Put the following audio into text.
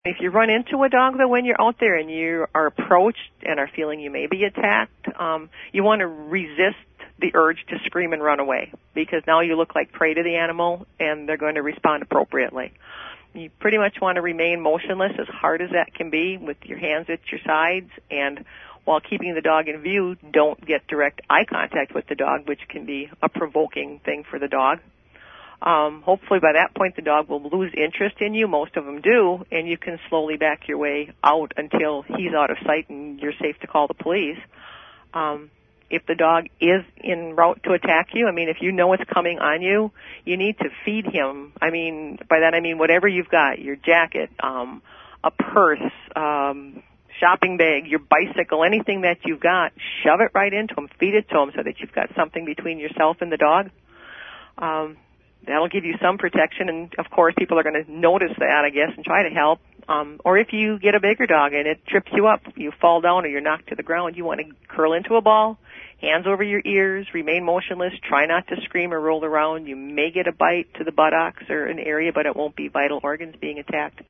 If you run into a dog, though, when you're out there and you are approached and are feeling you may be attacked, you want to resist the urge to scream and run away, because now you look like prey to the animal and they're going to respond appropriately. You pretty much want to remain motionless, as hard as that can be, with your hands at your sides, and while keeping the dog in view, don't get direct eye contact with the dog, which can be a provoking thing for the dog. Hopefully by that point the dog will lose interest in you. Most of them do, and you can slowly back your way out until he's out of sight and you're safe to call the police. If the dog is en route to attack you, I mean, if you know it's coming on you, you need to feed him. I mean, by that I mean whatever you've got, your jacket, a purse, shopping bag, your bicycle, anything that you've got, shove it right into him, feed it to him so that you've got something between yourself and the dog. That'll give you some protection, and of course people are going to notice that, I guess, and try to help. Or if you get a bigger dog and it trips you up, you fall down or you're knocked to the ground, you want to curl into a ball, hands over your ears, remain motionless, try not to scream or roll around. You may get a bite to the buttocks or an area, but it won't be vital organs being attacked.